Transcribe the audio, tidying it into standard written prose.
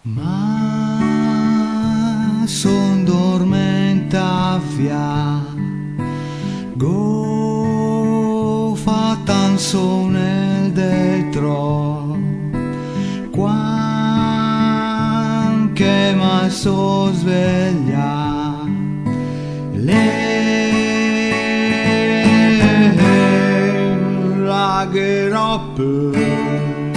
Ma son dormenta via, go fa tan sonel dentro, quan che mai so sveglia, le ragherò per